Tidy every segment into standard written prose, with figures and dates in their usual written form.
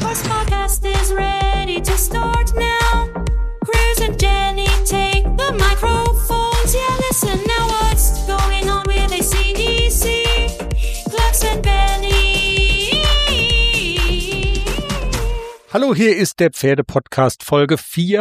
This podcast is ready to start now. Chris and Jenny take the microphones. Yeah, listen now, what's going on with AC/DC? Chris and Benny. Hallo, hier ist der Pferdepodcast Folge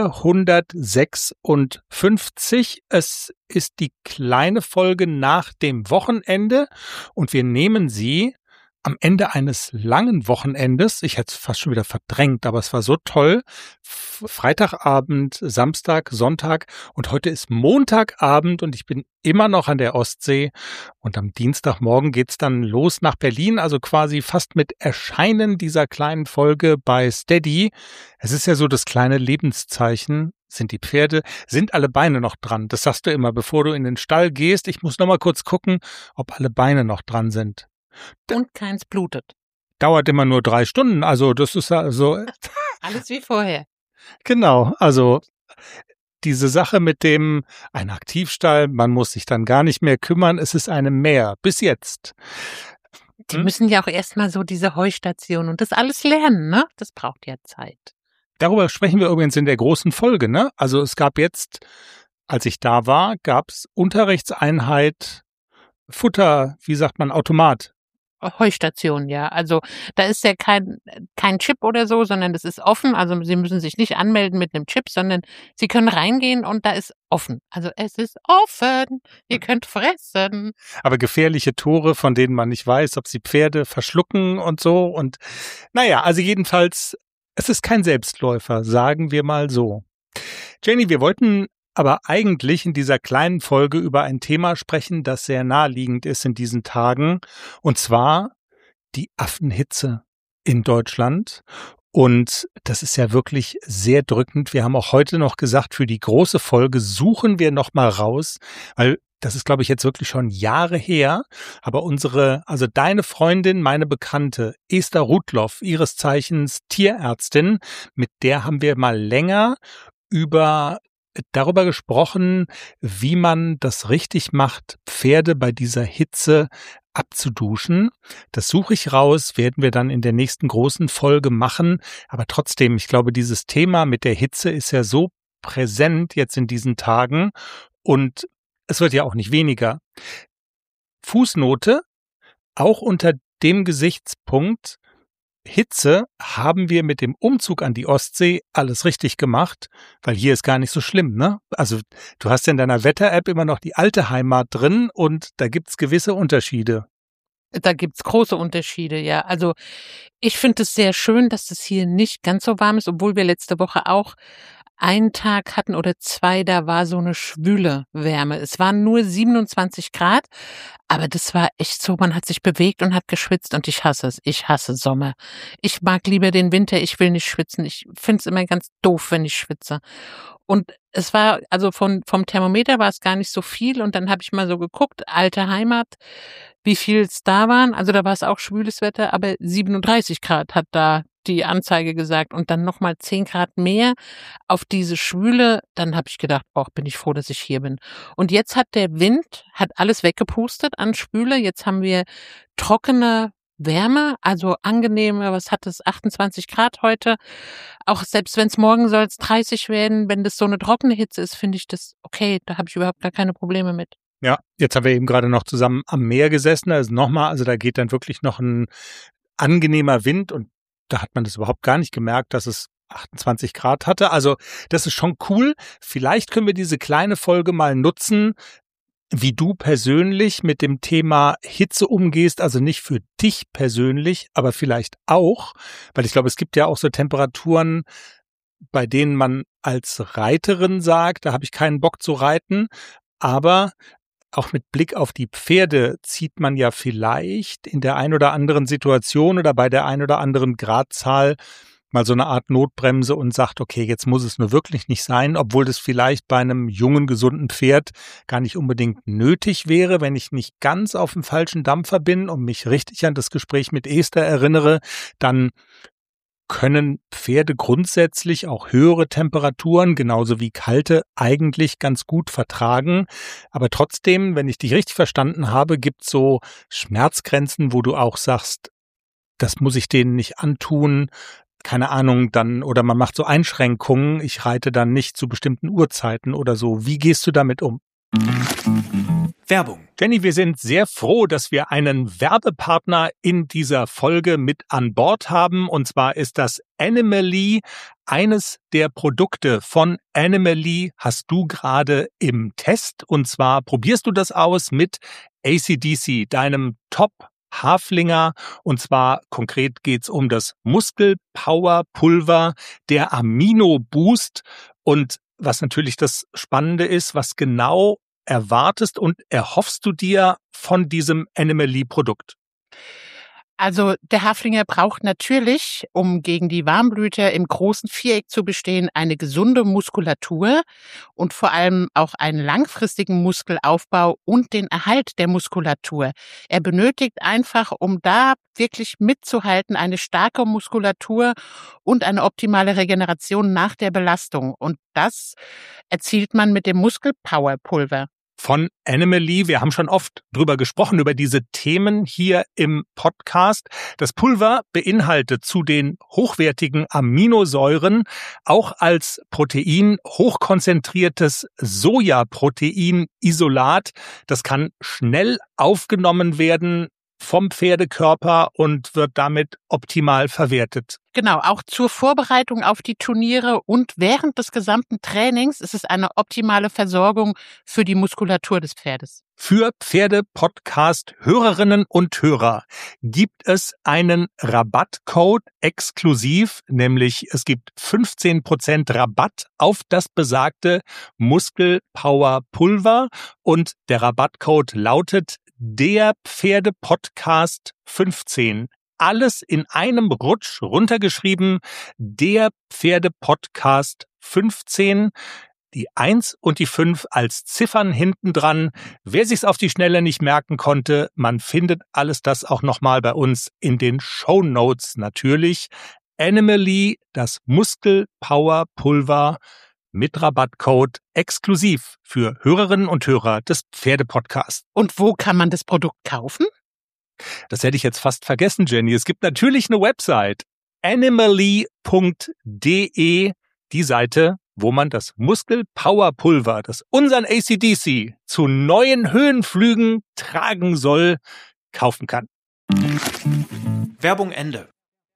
456. Es ist die kleine Folge nach dem Wochenende und wir nehmen sie am Ende eines langen Wochenendes. Ich hätte es fast schon wieder verdrängt, aber es war so toll. Freitagabend, Samstag, Sonntag und heute ist Montagabend und ich bin immer noch an der Ostsee und am Dienstagmorgen geht's dann los nach Berlin, also quasi fast mit Erscheinen dieser kleinen Folge bei Steady. Es ist ja so das kleine Lebenszeichen. Sind die Pferde, sind alle Beine noch dran? Das sagst du immer, bevor du in den Stall gehst. Ich muss noch mal kurz gucken, ob alle Beine noch dran sind. Und keins blutet. Dauert immer nur 3 Stunden, also das ist also Alles wie vorher. Genau, also diese Sache mit dem ein Aktivstall, man muss sich dann gar nicht mehr kümmern, es ist eine Mehr, bis jetzt. Die müssen ja auch erstmal so diese Heustation und das alles lernen, ne? Das braucht ja Zeit. Darüber sprechen wir übrigens in der großen Folge, ne? Also es gab jetzt, als ich da war, gab's Unterrichtseinheit, Futter, wie sagt man, Automat. Heustation, ja. Also da ist ja kein Chip oder so, sondern das ist offen. Also Sie müssen sich nicht anmelden mit einem Chip, sondern Sie können reingehen und da ist offen. Also es ist offen. Ihr könnt fressen. Aber gefährliche Tore, von denen man nicht weiß, ob sie Pferde verschlucken und so. Und naja, also jedenfalls, es ist kein Selbstläufer, sagen wir mal so. Jenny, wir wollten aber eigentlich in dieser kleinen Folge über ein Thema sprechen, das sehr naheliegend ist in diesen Tagen, und zwar die Affenhitze in Deutschland. Und das ist ja wirklich sehr drückend. Wir haben auch heute noch gesagt, für die große Folge suchen wir noch mal raus, weil das ist, glaube ich, jetzt wirklich schon Jahre her. Aber also deine Freundin, meine Bekannte, Esther Rudloff, ihres Zeichens Tierärztin, mit der haben wir mal länger darüber gesprochen, wie man das richtig macht, Pferde bei dieser Hitze abzuduschen. Das suche ich raus, werden wir dann in der nächsten großen Folge machen. Aber trotzdem, ich glaube, dieses Thema mit der Hitze ist ja so präsent jetzt in diesen Tagen und es wird ja auch nicht weniger. Fußnote, auch unter dem Gesichtspunkt Hitze haben wir mit dem Umzug an die Ostsee alles richtig gemacht, weil hier ist gar nicht so schlimm, ne? Also du hast in deiner Wetter-App immer noch die alte Heimat drin und da gibt's gewisse Unterschiede. Da gibt's große Unterschiede, ja. Also ich finde es sehr schön, dass es hier nicht ganz so warm ist, obwohl wir letzte Woche auch einen Tag hatten oder 2, da war so eine schwüle Wärme. Es waren nur 27 Grad, aber das war echt so, man hat sich bewegt und hat geschwitzt und ich hasse es. Ich hasse Sommer. Ich mag lieber den Winter, ich will nicht schwitzen. Ich finde es immer ganz doof, wenn ich schwitze. Und es war, also vom Thermometer war es gar nicht so viel und dann habe ich mal so geguckt, alte Heimat, wie viel es da waren. Also da war es auch schwüles Wetter, aber 37 Grad hat da die Anzeige gesagt und dann nochmal 10 Grad mehr auf diese Schwüle, dann habe ich gedacht, bin ich froh, dass ich hier bin. Und jetzt hat der Wind, hat alles weggepustet an Schwüle, jetzt haben wir trockene Wärme, also angenehme, was hat es, 28 Grad heute, auch selbst wenn es morgen soll es 30 werden, wenn das so eine trockene Hitze ist, finde ich das okay, da habe ich überhaupt gar keine Probleme mit. Ja, jetzt haben wir eben gerade noch zusammen am Meer gesessen, also da geht dann wirklich noch ein angenehmer Wind und da hat man das überhaupt gar nicht gemerkt, dass es 28 Grad hatte. Also das ist schon cool. Vielleicht können wir diese kleine Folge mal nutzen, wie du persönlich mit dem Thema Hitze umgehst. Also nicht für dich persönlich, aber vielleicht auch. Weil ich glaube, es gibt ja auch so Temperaturen, bei denen man als Reiterin sagt, da habe ich keinen Bock zu reiten. Aber auch mit Blick auf die Pferde zieht man ja vielleicht in der ein oder anderen Situation oder bei der ein oder anderen Gradzahl mal so eine Art Notbremse und sagt, okay, jetzt muss es nur wirklich nicht sein, obwohl das vielleicht bei einem jungen, gesunden Pferd gar nicht unbedingt nötig wäre, wenn ich nicht ganz auf dem falschen Dampfer bin und mich richtig an das Gespräch mit Esther erinnere, dann können Pferde grundsätzlich auch höhere Temperaturen, genauso wie kalte, eigentlich ganz gut vertragen. Aber trotzdem, wenn ich dich richtig verstanden habe, gibt es so Schmerzgrenzen, wo du auch sagst, das muss ich denen nicht antun. keine Ahnung, dann, oder man macht so Einschränkungen, ich reite dann nicht zu bestimmten Uhrzeiten oder so. Wie gehst du damit um? Werbung. Jenny, wir sind sehr froh, dass wir einen Werbepartner in dieser Folge mit an Bord haben. Und zwar ist das Animaly. Eines der Produkte von Animaly hast du gerade im Test. Und zwar probierst du das aus mit AC/DC, deinem Top-Haflinger. Und zwar konkret geht's um das Muskelpower-Pulver, der Amino-Boost. Und was natürlich das Spannende ist, was genau erwartest und erhoffst du dir von diesem Animaly-Produkt? Also der Haflinger braucht natürlich, um gegen die Warmblüter im großen Viereck zu bestehen, eine gesunde Muskulatur und vor allem auch einen langfristigen Muskelaufbau und den Erhalt der Muskulatur. Er benötigt einfach, um da wirklich mitzuhalten, eine starke Muskulatur und eine optimale Regeneration nach der Belastung. Und das erzielt man mit dem Muskelpowerpulver von Animaly. Wir haben schon oft drüber gesprochen, über diese Themen hier im Podcast. Das Pulver beinhaltet zu den hochwertigen Aminosäuren auch als Protein hochkonzentriertes Sojaproteinisolat. Das kann schnell aufgenommen werden vom Pferdekörper und wird damit optimal verwertet. Genau, auch zur Vorbereitung auf die Turniere und während des gesamten Trainings ist es eine optimale Versorgung für die Muskulatur des Pferdes. Für Pferde-Podcast-Hörerinnen und Hörer gibt es einen Rabattcode exklusiv, nämlich es gibt 15% Rabatt auf das besagte Muskelpower-Pulver und der Rabattcode lautet der Pferde-Podcast 15. Alles in einem Rutsch runtergeschrieben, der Pferde-Podcast 15, die 1 und die 5 als Ziffern hinten dran. Wer sich's auf die Schnelle nicht merken konnte, man findet alles das auch nochmal bei uns in den Shownotes natürlich. Animaly, das Muskelpower-Pulver mit Rabattcode exklusiv für Hörerinnen und Hörer des Pferde-Podcasts. Und wo kann man das Produkt kaufen? Das hätte ich jetzt fast vergessen, Jenny. Es gibt natürlich eine Website, animaly.de, die Seite, wo man das Muskelpowerpulver, das unseren AC/DC zu neuen Höhenflügen tragen soll, kaufen kann. Werbung Ende.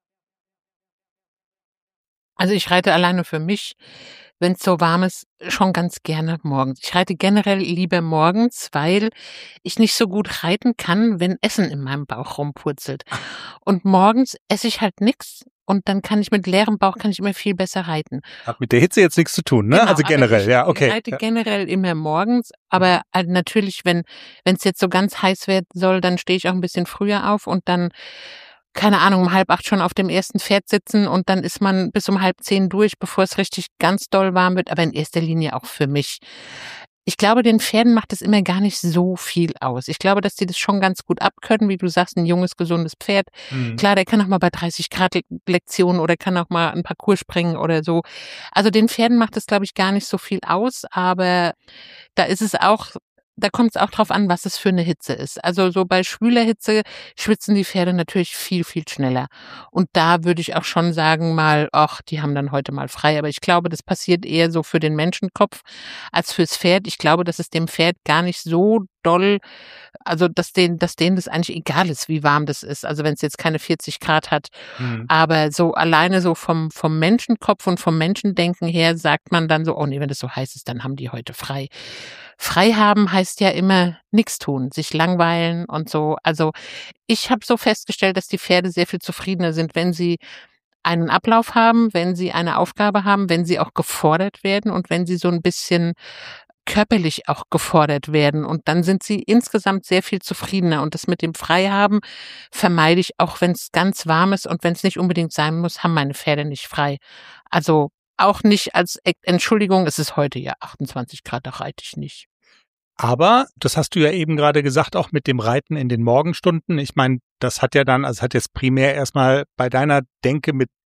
Also ich reite alleine für mich, wenn es so warm ist, schon ganz gerne morgens. Ich reite generell lieber morgens, weil ich nicht so gut reiten kann, wenn Essen in meinem Bauch rumpurzelt. Und morgens esse ich halt nichts und dann kann ich mit leerem Bauch immer viel besser reiten. Hat mit der Hitze jetzt nichts zu tun, ne? Genau, also generell, ja, okay. Ich reite generell immer morgens, aber halt natürlich, wenn es jetzt so ganz heiß werden soll, dann stehe ich auch ein bisschen früher auf und dann keine Ahnung, um 7:30 schon auf dem ersten Pferd sitzen und dann ist man bis um 9:30 durch, bevor es richtig ganz doll warm wird, aber in erster Linie auch für mich. Ich glaube, den Pferden macht es immer gar nicht so viel aus. Ich glaube, dass die das schon ganz gut abkönnen, wie du sagst, ein junges, gesundes Pferd. Klar, der kann auch mal bei 30 Grad Lektionen oder kann auch mal einen Parcours springen oder so. Also den Pferden macht es, glaube ich, gar nicht so viel aus, aber da kommt es auch drauf an, was es für eine Hitze ist. Also so bei schwüler Hitze schwitzen die Pferde natürlich viel, viel schneller. Und da würde ich auch schon sagen mal, ach, die haben dann heute mal frei. Aber ich glaube, das passiert eher so für den Menschenkopf als fürs Pferd. Ich glaube, dass es dem Pferd gar nicht so doll, also dass denen das eigentlich egal ist, wie warm das ist. Also wenn es jetzt keine 40 Grad hat. Aber so alleine so vom Menschenkopf und vom Menschendenken her sagt man dann so, oh nee, wenn das so heiß ist, dann haben die heute frei. Frei haben heißt ja immer nichts tun, sich langweilen und so. Also ich habe so festgestellt, dass die Pferde sehr viel zufriedener sind, wenn sie einen Ablauf haben, wenn sie eine Aufgabe haben, wenn sie auch gefordert werden und wenn sie so ein bisschen körperlich auch gefordert werden. Und dann sind sie insgesamt sehr viel zufriedener. Und das mit dem Freihaben vermeide ich, auch wenn es ganz warm ist und wenn es nicht unbedingt sein muss, haben meine Pferde nicht frei. Also auch nicht als Entschuldigung, es ist heute ja 28 Grad, da reite ich nicht. Aber, das hast du ja eben gerade gesagt, auch mit dem Reiten in den Morgenstunden. Ich meine, das hat ja dann, also hat jetzt primär erstmal bei deiner Denke mit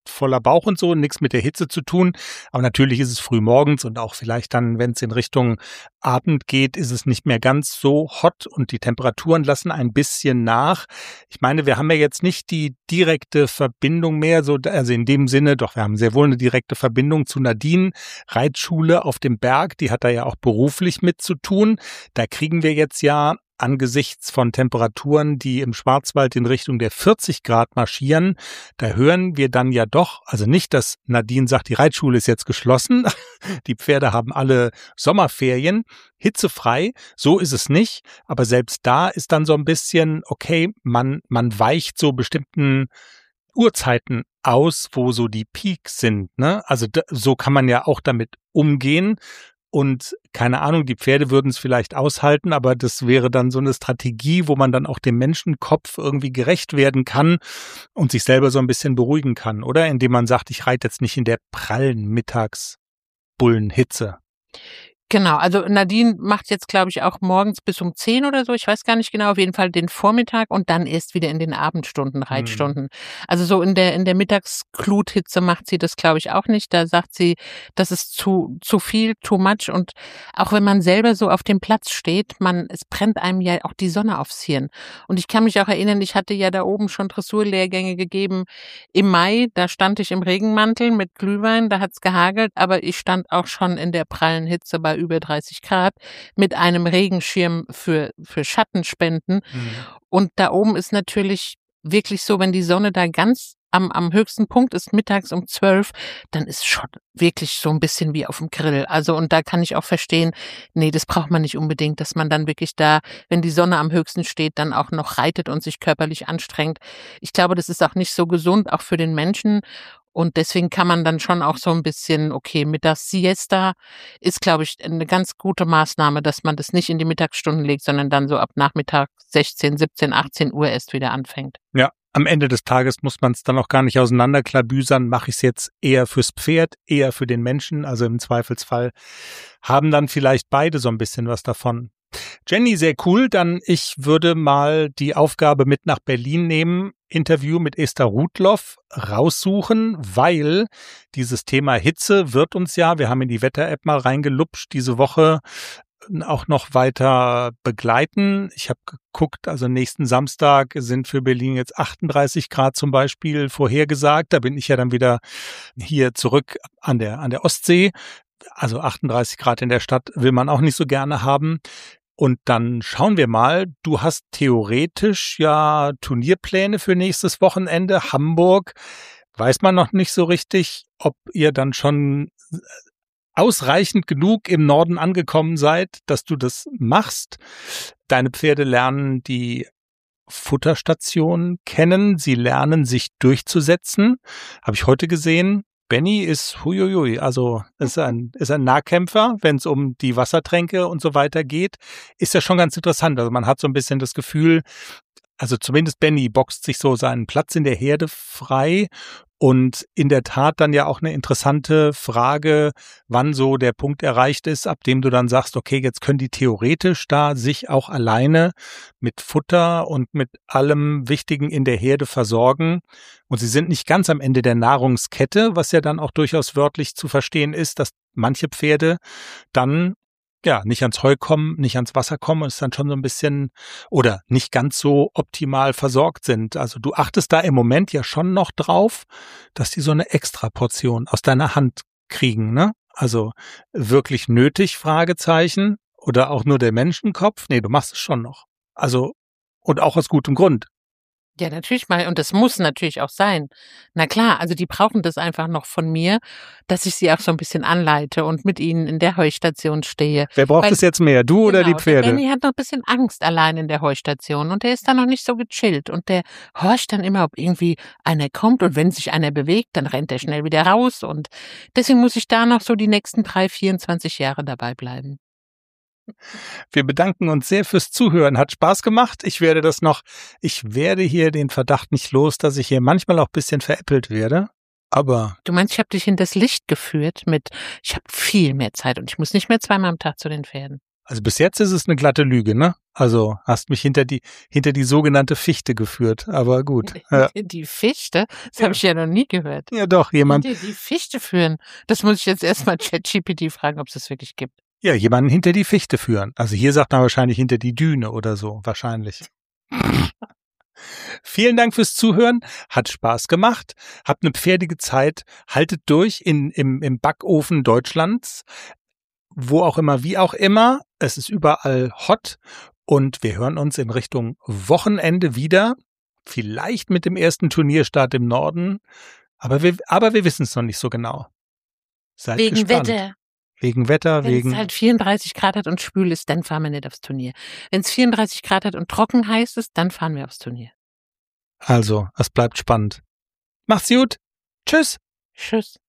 voller Bauch und so, nichts mit der Hitze zu tun. Aber natürlich ist es früh morgens und auch vielleicht dann, wenn es in Richtung Abend geht, ist es nicht mehr ganz so hot und die Temperaturen lassen ein bisschen nach. Ich meine, wir haben ja jetzt nicht die direkte Verbindung mehr, also in dem Sinne, doch wir haben sehr wohl eine direkte Verbindung zu Nadine, Reitschule auf dem Berg, die hat da ja auch beruflich mit zu tun. Da kriegen wir jetzt ja angesichts von Temperaturen, die im Schwarzwald in Richtung der 40 Grad marschieren, da hören wir dann ja doch, also nicht, dass Nadine sagt, die Reitschule ist jetzt geschlossen, die Pferde haben alle Sommerferien, hitzefrei, so ist es nicht, aber selbst da ist dann so ein bisschen, okay, man weicht so bestimmten Uhrzeiten aus, wo so die Peaks sind, ne? Also so kann man ja auch damit umgehen. Und keine Ahnung, die Pferde würden es vielleicht aushalten, aber das wäre dann so eine Strategie, wo man dann auch dem Menschenkopf irgendwie gerecht werden kann und sich selber so ein bisschen beruhigen kann, oder? Indem man sagt, ich reite jetzt nicht in der prallen Mittagsbullenhitze. Genau, also Nadine macht jetzt, glaube ich, auch morgens bis um 10 oder so, ich weiß gar nicht genau, auf jeden Fall den Vormittag und dann erst wieder in den Abendstunden, Reitstunden. Also so in der Mittagsgluthitze macht sie das, glaube ich, auch nicht. Da sagt sie, das ist zu viel, too much. Und auch wenn man selber so auf dem Platz steht, es brennt einem ja auch die Sonne aufs Hirn. Und ich kann mich auch erinnern, ich hatte ja da oben schon Dressurlehrgänge gegeben im Mai, da stand ich im Regenmantel mit Glühwein, da hat's gehagelt, aber ich stand auch schon in der prallen Hitze bei über 30 Grad mit einem Regenschirm für Schattenspenden. Und da oben ist natürlich wirklich so, wenn die Sonne da ganz am höchsten Punkt ist, mittags um 12, dann ist schon wirklich so ein bisschen wie auf dem Grill. Also, und da kann ich auch verstehen, nee, das braucht man nicht unbedingt, dass man dann wirklich da, wenn die Sonne am höchsten steht, dann auch noch reitet und sich körperlich anstrengt. Ich glaube, das ist auch nicht so gesund, auch für den Menschen. Und deswegen kann man dann schon auch so ein bisschen, okay, Mittags-Siesta ist, glaube ich, eine ganz gute Maßnahme, dass man das nicht in die Mittagsstunden legt, sondern dann so ab Nachmittag 16, 17, 18 Uhr erst wieder anfängt. Ja, am Ende des Tages muss man es dann auch gar nicht auseinanderklabüsern. Mache ich es jetzt eher fürs Pferd, eher für den Menschen? Also im Zweifelsfall haben dann vielleicht beide so ein bisschen was davon. Jenny, sehr cool. Dann ich würde mal die Aufgabe mit nach Berlin nehmen, Interview mit Esther Rudloff raussuchen, weil dieses Thema Hitze wird uns ja, wir haben in die Wetter-App mal reingelupscht, diese Woche auch noch weiter begleiten. Ich habe geguckt, also nächsten Samstag sind für Berlin jetzt 38 Grad zum Beispiel vorhergesagt. Da bin ich ja dann wieder hier zurück an der Ostsee. Also 38 Grad in der Stadt will man auch nicht so gerne haben. Und dann schauen wir mal, du hast theoretisch ja Turnierpläne für nächstes Wochenende, Hamburg. Weiß man noch nicht so richtig, ob ihr dann schon ausreichend genug im Norden angekommen seid, dass du das machst. Deine Pferde lernen die Futterstation kennen, sie lernen sich durchzusetzen. Habe ich heute gesehen. Benny ist huiuiui, also ist ein Nahkämpfer, wenn es um die Wassertränke und so weiter geht, ist ja schon ganz interessant. Also man hat so ein bisschen das Gefühl, also zumindest Benny boxt sich so seinen Platz in der Herde frei. Und in der Tat dann ja auch eine interessante Frage, wann so der Punkt erreicht ist, ab dem du dann sagst, okay, jetzt können die theoretisch da sich auch alleine mit Futter und mit allem Wichtigen in der Herde versorgen. Und sie sind nicht ganz am Ende der Nahrungskette, was ja dann auch durchaus wörtlich zu verstehen ist, dass manche Pferde dann ja, nicht ans Heu kommen, nicht ans Wasser kommen, ist dann schon so ein bisschen oder nicht ganz so optimal versorgt sind. Also du achtest da im Moment ja schon noch drauf, dass die so eine Extraportion aus deiner Hand kriegen, ne? Also wirklich nötig, Fragezeichen, oder auch nur der Menschenkopf? Nee, du machst es schon noch. Also, und auch aus gutem Grund. Ja, natürlich mal. Und das muss natürlich auch sein. Na klar, also die brauchen das einfach noch von mir, dass ich sie auch so ein bisschen anleite und mit ihnen in der Heustation stehe. Wer braucht es jetzt mehr, du oder die Pferde? Der Benny hat noch ein bisschen Angst allein in der Heustation und der ist da noch nicht so gechillt und der horcht dann immer, ob irgendwie einer kommt und wenn sich einer bewegt, dann rennt er schnell wieder raus und deswegen muss ich da noch so die nächsten 24 Jahre dabei bleiben. Wir bedanken uns sehr fürs Zuhören. Hat Spaß gemacht. Ich werde hier den Verdacht nicht los, dass ich hier manchmal auch ein bisschen veräppelt werde. Aber du meinst, ich habe dich hinters Licht geführt ich habe viel mehr Zeit und ich muss nicht mehr zweimal am Tag zu den Pferden. Also bis jetzt ist es eine glatte Lüge, ne? Also hast mich hinter die sogenannte Fichte geführt, aber gut. Ja, Die Fichte? Das habe ich ja noch nie gehört. ja doch, jemand, Hinter die Fichte führen. Das muss ich jetzt erstmal ChatGPT fragen, ob es das wirklich gibt. ja, jemanden hinter die Fichte führen. Also hier sagt man wahrscheinlich hinter die Düne oder so, wahrscheinlich. Vielen Dank fürs Zuhören, hat Spaß gemacht, habt eine pferdige Zeit, haltet durch im Backofen Deutschlands, wo auch immer, wie auch immer. Es ist überall hot und wir hören uns in Richtung Wochenende wieder. Vielleicht mit dem ersten Turnierstart im Norden, aber wir wissen es noch nicht so genau. Seid Wegen gespannt. Wetter. Wegen Wetter, Wenn wegen... es halt 34 Grad hat und schwül ist, dann fahren wir nicht aufs Turnier. Wenn es 34 Grad hat und trocken heiß ist, dann fahren wir aufs Turnier. Also, es bleibt spannend. Macht's gut. Tschüss. Tschüss.